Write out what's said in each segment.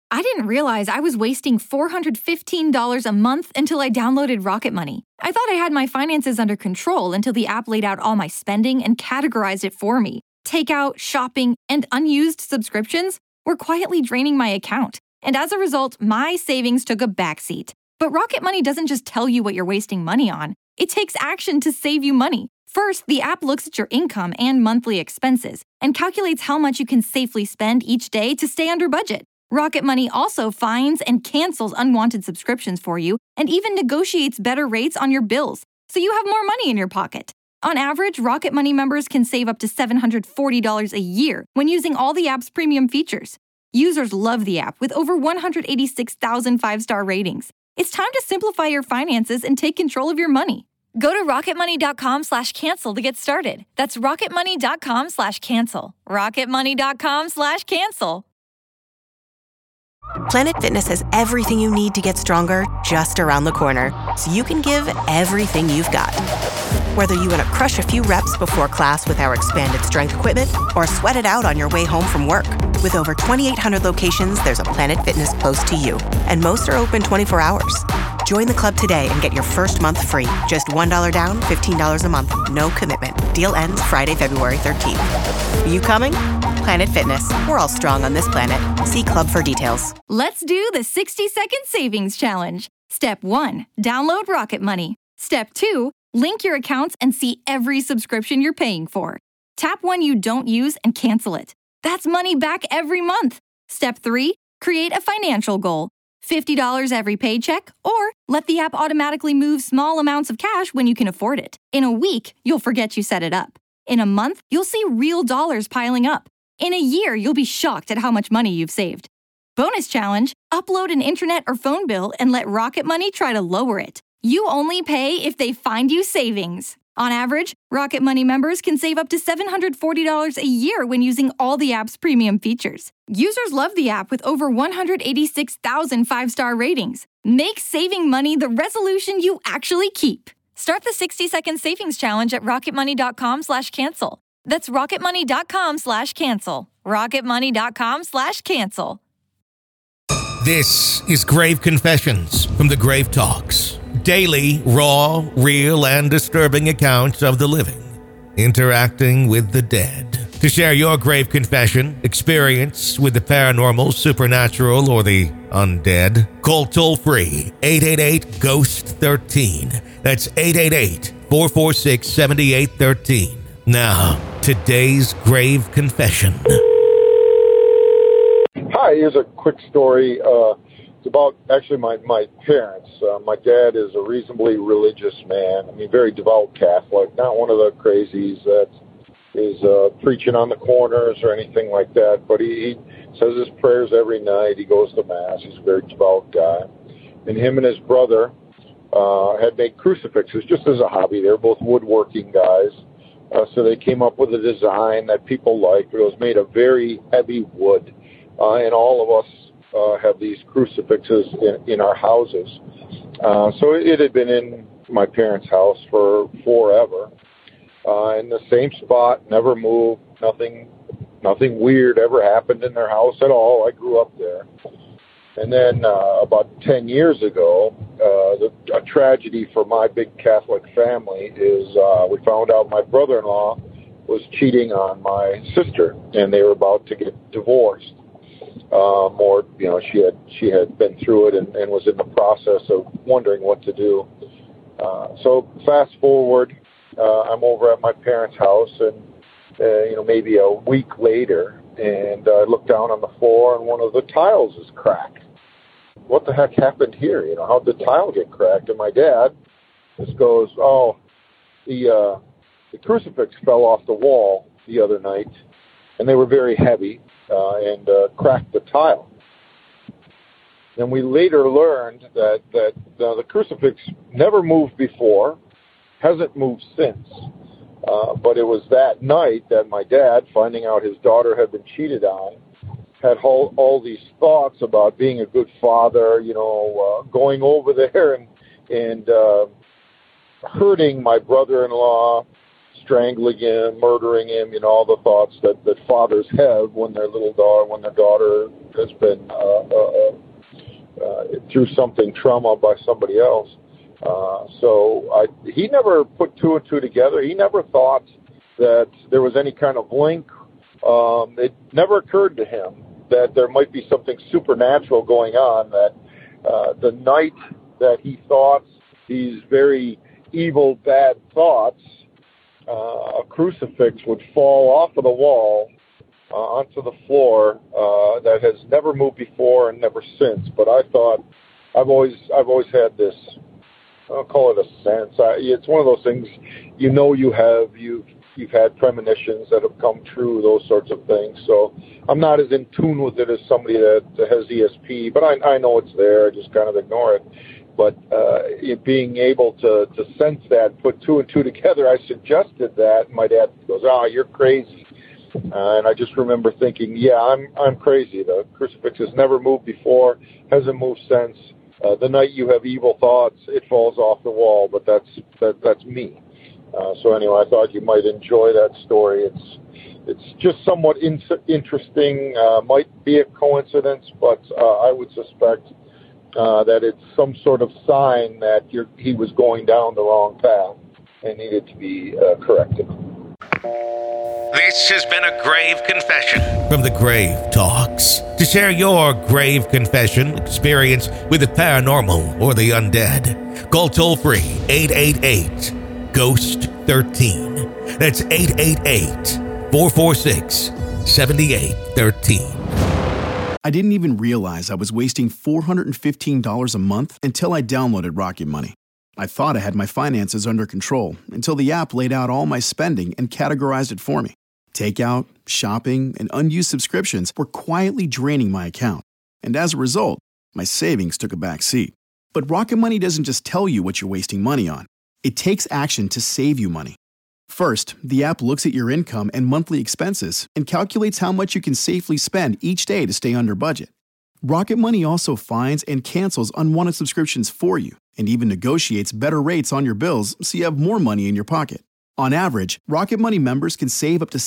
I didn't realize I was wasting $415 a month until I downloaded Rocket Money. I thought I had my finances under control until the app laid out all my spending and categorized it for me. Takeout, shopping, and unused subscriptions were quietly draining my account. And as a result, my savings took a backseat. But Rocket Money doesn't just tell you what you're wasting money on. It takes action to save you money. First, the app looks at your income and monthly expenses and calculates how much you can safely spend each day to stay under budget. Rocket Money also finds and cancels unwanted subscriptions for you and even negotiates better rates on your bills, so you have more money in your pocket. On average, Rocket Money members can save up to $740 a year when using all the app's premium features. Users love the app with over 186,000 five-star ratings. It's time to simplify your finances and take control of your money. Go to rocketmoney.com/cancel to get started. That's rocketmoney.com/cancel. rocketmoney.com/cancel. Planet Fitness has everything you need to get stronger just around the corner, so you can give everything you've got. Whether you want to crush a few reps before class with our expanded strength equipment or sweat it out on your way home from work. With over 2,800 locations, there's a Planet Fitness close to you, and most are open 24 hours. Join the club today and get your first month free. Just $1 down, $15 a month. No commitment. Deal ends Friday, February 13th. Are you coming? Planet Fitness. We're all strong on this planet. See club for details. Let's do the 60-second savings challenge. Step 1, download Rocket Money. Step 2, link your accounts and see every subscription you're paying for. Tap one you don't use and cancel it. That's money back every month. Step 3, create a financial goal. $50 every paycheck, or let the app automatically move small amounts of cash when you can afford it. In a week, you'll forget you set it up. In a month, you'll see real dollars piling up. In a year, you'll be shocked at how much money you've saved. Bonus challenge, upload an internet or phone bill and let Rocket Money try to lower it. You only pay if they find you savings. On average, Rocket Money members can save up to $740 a year when using all the app's premium features. Users love the app with over 186,000 five-star ratings. Make saving money the resolution you actually keep. Start the 60-second savings challenge at rocketmoney.com/cancel. That's rocketmoney.com/cancel. rocketmoney.com/cancel. This is Grave Confessions from the Grave Talks. Daily, raw, real, and disturbing accounts of the living interacting with the dead. To share your grave confession, experience with the paranormal, supernatural, or the undead, call toll-free 888-GHOST-13. That's 888-446-7813. Now, today's grave confession. Hi, here's a quick story. It's about actually my parents. My dad is a reasonably religious man. I mean, very devout Catholic, not one of the crazies that is preaching on the corners or anything like that. But he says his prayers every night. He goes to Mass. He's a very devout guy. And him and his brother had made crucifixes just as a hobby. They're both woodworking guys. So they came up with a design that people liked. It was made of very heavy wood. And all of us have these crucifixes in our houses. So it had been in my parents' house for forever. In the same spot, never moved. Nothing weird ever happened in their house at all. I grew up there. And then about 10 years ago, a tragedy for my big Catholic family is we found out my brother-in-law was cheating on my sister, and they were about to get divorced. She had been through it and was in the process of wondering what to do. So fast forward, I'm over at my parents' house, and maybe a week later, and I look down on the floor, and one of the tiles is cracked. What the heck happened here? How'd the tile get cracked? And my dad just goes, the crucifix fell off the wall the other night, and they were very heavy, and cracked the tile. And we later learned that the crucifix never moved before, hasn't moved since. But it was that night that my dad, finding out his daughter had been cheated on, had all these thoughts about being a good father, going over there and hurting my brother-in-law, strangling him, murdering him, all the thoughts that fathers have when their daughter has been through something trauma by somebody else. He never put two and two together. He never thought that there was any kind of link. It never occurred to him that there might be something supernatural going on, that the night that he thought these very evil, bad thoughts, a crucifix would fall off of the wall onto the floor that has never moved before and never since. But I thought, I've always had this, I'll call it a sense. It's one of those things, you've had premonitions that have come true, those sorts of things. So I'm not as in tune with it as somebody that has ESP, but I know it's there. I just kind of ignore it. But being able to sense that, put two and two together, I suggested that. My dad goes, you're crazy. And I just remember thinking, yeah, I'm crazy. The crucifix has never moved before, hasn't moved since. The night you have evil thoughts, it falls off the wall, but that's me. So anyway, I thought you might enjoy that story. It's just somewhat interesting. Might be a coincidence, but I would suspect that it's some sort of sign that he was going down the wrong path and needed to be corrected. This has been a Grave Confession from the Grave Talks. To share your grave confession experience with the paranormal or the undead, call toll-free 888-GHOST-13. That's 888-446-7813. I didn't even realize I was wasting $415 a month until I downloaded Rocket Money. I thought I had my finances under control until the app laid out all my spending and categorized it for me. Takeout, shopping, and unused subscriptions were quietly draining my account. And as a result, my savings took a back seat. But Rocket Money doesn't just tell you what you're wasting money on. It takes action to save you money. First, the app looks at your income and monthly expenses and calculates how much you can safely spend each day to stay under budget. Rocket Money also finds and cancels unwanted subscriptions for you and even negotiates better rates on your bills so you have more money in your pocket. On average, Rocket Money members can save up to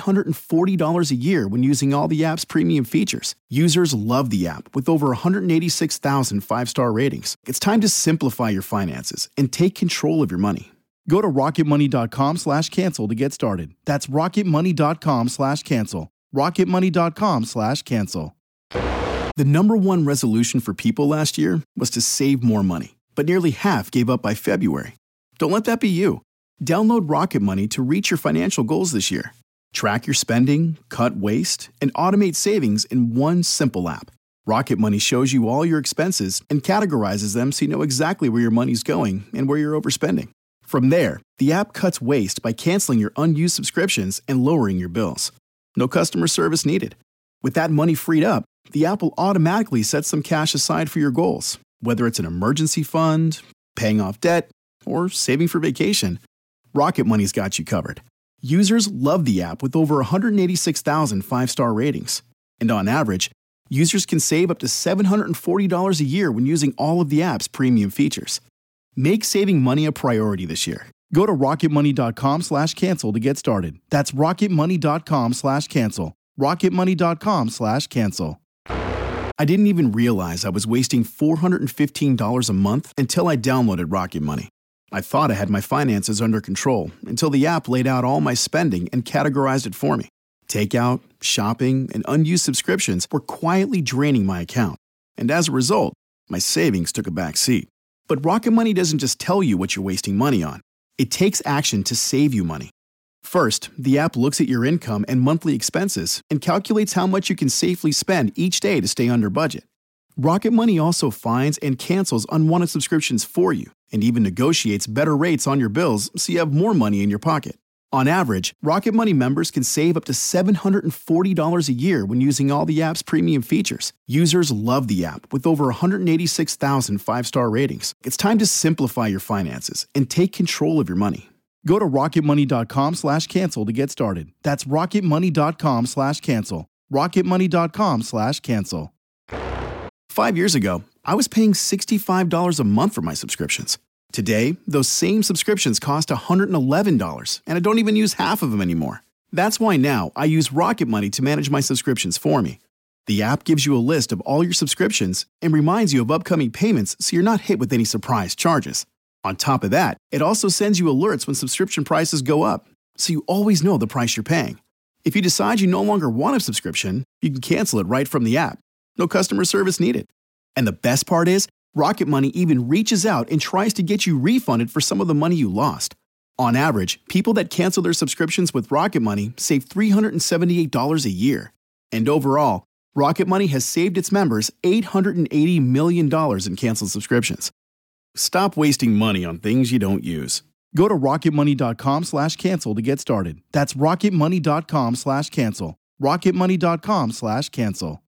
$740 a year when using all the app's premium features. Users love the app with over 186,000 five-star ratings. It's time to simplify your finances and take control of your money. Go to rocketmoney.com/cancel to get started. That's rocketmoney.com/cancel. rocketmoney.com/cancel. The number one resolution for people last year was to save more money, but nearly half gave up by February. Don't let that be you. Download Rocket Money to reach your financial goals this year. Track your spending, cut waste, and automate savings in one simple app. Rocket Money shows you all your expenses and categorizes them so you know exactly where your money's going and where you're overspending. From there, the app cuts waste by canceling your unused subscriptions and lowering your bills. No customer service needed. With that money freed up, the app will automatically set some cash aside for your goals, whether it's an emergency fund, paying off debt, or saving for vacation. Rocket Money's got you covered. Users love the app with over 186,000 five-star ratings. And on average, users can save up to $740 a year when using all of the app's premium features. Make saving money a priority this year. Go to rocketmoney.com/cancel to get started. That's rocketmoney.com/cancel. rocketmoney.com/cancel. I didn't even realize I was wasting $415 a month until I downloaded Rocket Money. I thought I had my finances under control until the app laid out all my spending and categorized it for me. Takeout, shopping, and unused subscriptions were quietly draining my account. And as a result, my savings took a back seat. But Rocket Money doesn't just tell you what you're wasting money on. It takes action to save you money. First, the app looks at your income and monthly expenses and calculates how much you can safely spend each day to stay under budget. Rocket Money also finds and cancels unwanted subscriptions for you and even negotiates better rates on your bills so you have more money in your pocket. On average, Rocket Money members can save up to $740 a year when using all the app's premium features. Users love the app with over 186,000 five-star ratings. It's time to simplify your finances and take control of your money. Go to rocketmoney.com/cancel to get started. That's rocketmoney.com/cancel. rocketmoney.com/cancel. 5 years ago, I was paying $65 a month for my subscriptions. Today, those same subscriptions cost $111, and I don't even use half of them anymore. That's why now I use Rocket Money to manage my subscriptions for me. The app gives you a list of all your subscriptions and reminds you of upcoming payments so you're not hit with any surprise charges. On top of that, it also sends you alerts when subscription prices go up, so you always know the price you're paying. If you decide you no longer want a subscription, you can cancel it right from the app. No customer service needed. And the best part is, Rocket Money even reaches out and tries to get you refunded for some of the money you lost. On average, people that cancel their subscriptions with Rocket Money save $378 a year. And overall, Rocket Money has saved its members $880 million in canceled subscriptions. Stop wasting money on things you don't use. Go to rocketmoney.com/cancel to get started. That's rocketmoney.com/cancel. rocketmoney.com/cancel.